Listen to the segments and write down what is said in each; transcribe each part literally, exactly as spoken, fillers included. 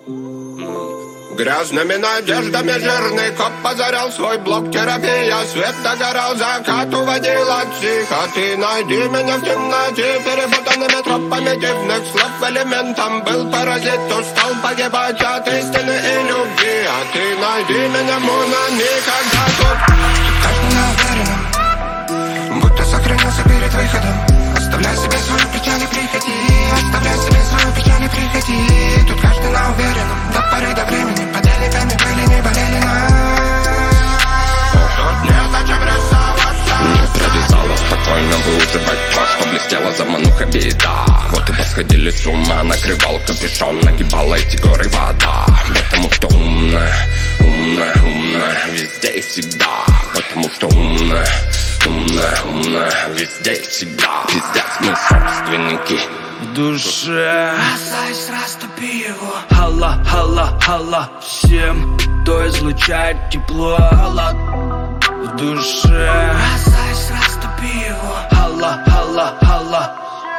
Грязными надеждами жирный коп позарял свой блок. Терапия, свет догорал, закат уводил от психоты. Найди меня в темноте, перепутанными тропами дивных слов. Элементом был паразит, устал погибать от истины и любви. А ты найди меня, Муна, никогда тут. Каждый уверенным, будто сохранился перед выходом. Оставляй себе свою печаль и приходи, оставляй себе свою печаль и приходи. Тут каждый на уверенном, до поры до времени. Поделиками были, не болели нас. Тут не зачем рисоваться. Не прорезала спокойно выуживать то, что блестела замануха беда. Вот и восходили с ума, накрывал капюшон, нагибала эти горы вода. Потому что умная, умная, умная везде и всегда. Потому что умная, умная, умная везде и всегда. Пиздец, мы собственники в душе. Касаясь, растопи его. Хала, хала, хала всем, кто излучает тепло. Хала в душе. Касаясь, растопи его. Хала, хала, хала.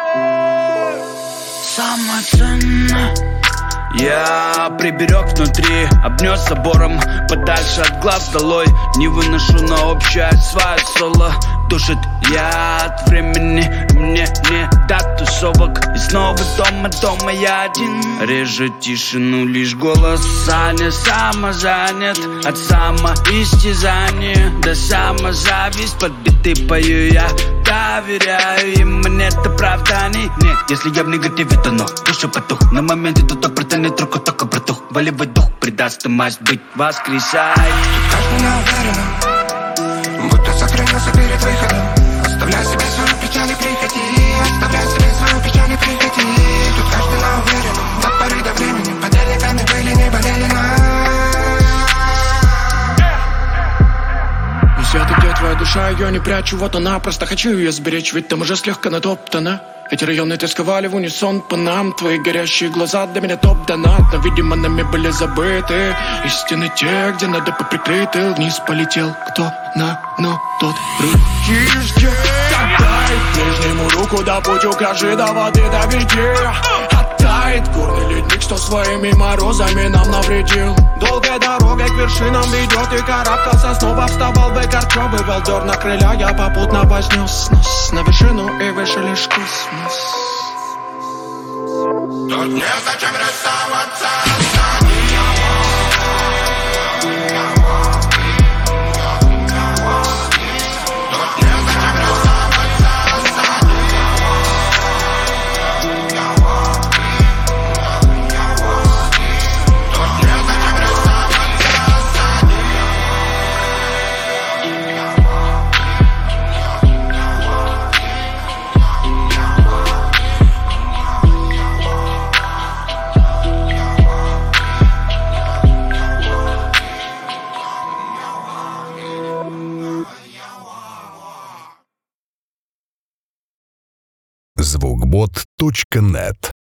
Самое ценное я приберег внутри, обнес забором, подальше от глаз долой. Не выношу на общее свое соло. Душит я от времени, мне не до тусовок. И снова дома, дома я один. Режет тишину лишь голос Саня. Самозанят от самоистязания до самозависть. Под биты пою я, доверяю им, нет оправданий. Нет, если я в негативе, то но душа потух. На моменте тут так протянет руку, только протух. Волевой дух придаст и масть быть воскресай. Каждый на уверенном, будто сохранился перед выходом. Оставляй себе свою печаль и приходи, оставляй себе свою печаль и приходи. Тут каждый на уверенном, до поры до времени. Поделиками были, не болели нас. Света, где твоя душа, ее не прячу, вот она. Просто хочу ее сберечь, ведь там уже слегка натоптана. Эти районы тосковали в унисон по нам. Твои горящие глаза для меня топ-донат. Но, видимо, нами были забыты истины те, где надо поприкрыты. Вниз полетел кто на, но тот рычишки. Отдай ближнему руку, да путь укажи, до воды доведи. Оттает горный ледник, что своими морозами нам навредил. Долгая дорога к вершинам ведет, и карабкался, снова вставал в экран. Бывал дёр на крыля, я попутно вознес нос на вершину, и выше лишь космос. Тут незачем рисоваться. звукбот точка нет